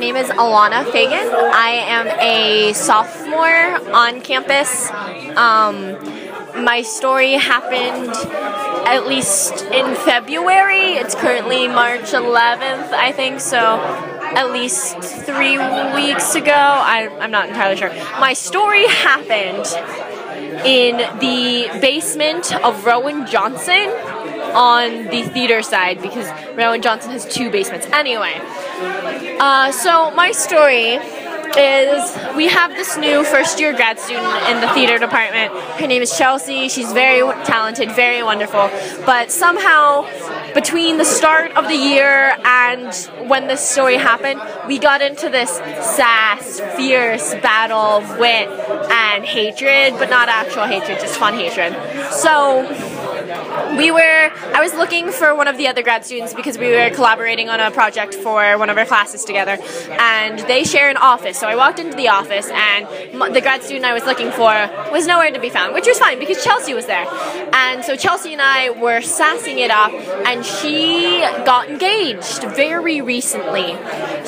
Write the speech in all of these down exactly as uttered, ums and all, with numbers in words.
name is Alana Fagan. I am a sophomore on campus. Um, my story happened at least in February. It's currently March eleventh, I think, so at least three weeks ago. I, I'm not entirely sure. My story happened in the basement of Rowan Johnson on the theater side, because Rowan Johnson has two basements. Anyway, uh, so my story is we have this new first year grad student in the theater department. Her name is Chelsea. She's very talented, very wonderful, but somehow between the start of the year and when this story happened, we got into this sass, fierce battle of wit and hatred, but not actual hatred, just fun hatred. So we were, I was looking for one of the other grad students because we were collaborating on a project for one of our classes together, and they share an office. So I walked into the office, and the grad student I was looking for was nowhere to be found, which was fine because Chelsea was there. And so Chelsea and I were sassing it up, and she got engaged very recently.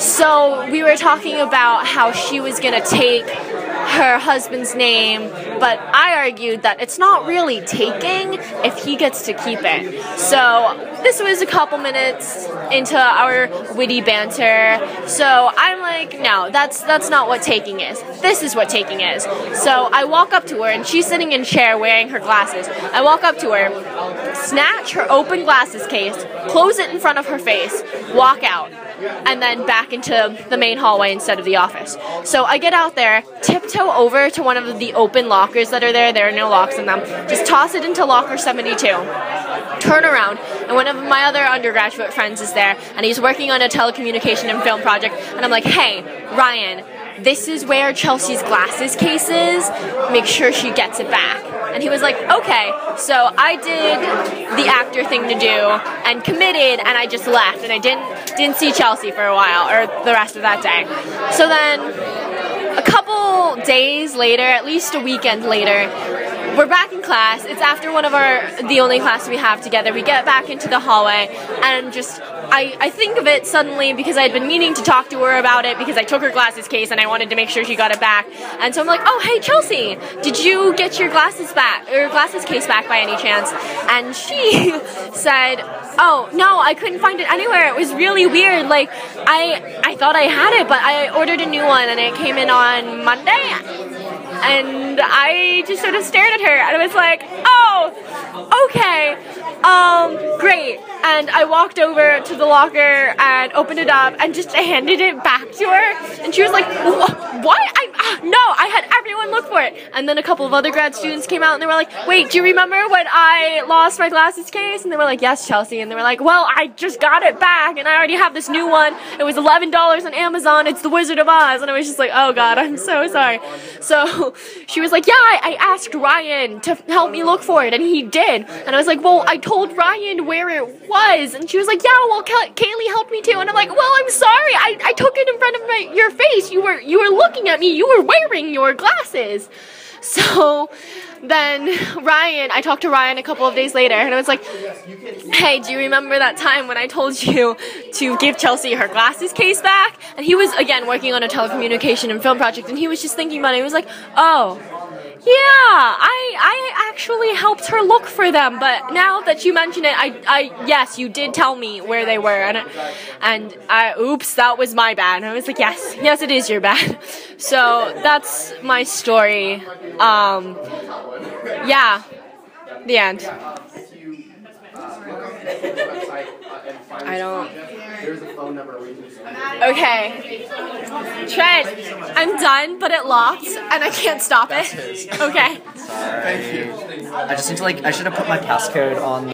So we were talking about how she was going to take her husband's name, but I argued that it's not really taking if he gets to keep it. So this was a couple minutes into our witty banter. So I'm like, no, that's that's not what taking is. This is what taking is. So I walk up to her, and she's sitting in a chair wearing her glasses. I walk up to her, snatch her open glasses case, close it in front of her face, walk out, and then back into the main hallway instead of the office. So I get out there, tiptoe over to one of the open lockers that are there. There are no locks in them. Just toss it into locker seventy-two. Turn around, and one of my other undergraduate friends is there, and he's working on a telecommunication and film project, and I'm like, hey, Ryan, this is where Chelsea's glasses case is. Make sure she gets it back. And he was like, okay. So I did the actor thing to do and committed, and I just left, and I didn't didn't see Chelsea for a while, or the rest of that day. So then a couple days later, at least a weekend later, we're back in class. It's after one of our, the only class we have together. We get back into the hallway, and just, I, I think of it suddenly because I had been meaning to talk to her about it because I took her glasses case and I wanted to make sure she got it back. And so I'm like, oh, hey, Chelsea, did you get your glasses back, or glasses case back by any chance? And she said, oh, no, I couldn't find it anywhere. It was really weird. Like, I, I thought I had it, but I ordered a new one, and it came in on Monday. And I just sort of stared at her, and I was like, oh, okay, um, great. And I walked over to the locker and opened it up and just handed it back to her. And she was like, what? I, uh, no, I had everyone look for it. And then a couple of other grad students came out, and they were like, wait, do you remember when I lost my glasses case? And they were like, yes, Chelsea. And they were like, well, I just got it back, and I already have this new one. It was eleven dollars on Amazon. It's The Wizard of Oz. And I was just like, oh, God, I'm so sorry. So she was like, yeah, I, I asked Ryan to help me look for it, and he did. And I was like, well, I told Ryan where it was. And she was like, yeah, well, Kay- Kaylee helped me too. And I'm like, well, I'm sorry. I, I took it in front of my, your face. You were, you were looking at me. You were wearing your glasses. So then Ryan, I talked to Ryan a couple of days later, and I was like, hey, do you remember that time when I told you to give Chelsea her glasses case back? And he was, again, working on a telecommunication and film project, and he was just thinking about it. He was like, oh, yeah, I I actually helped her look for them, but now that you mention it, I, I yes, you did tell me where they were, and and I, oops, that was my bad. And I was like, yes, yes, it is your bad. So that's my story. Um, yeah, the end. I don't. Okay. Trent, I'm done, but it locked, and I can't stop it. Okay. Thank you. I just need to, like, I should have put my passcode on.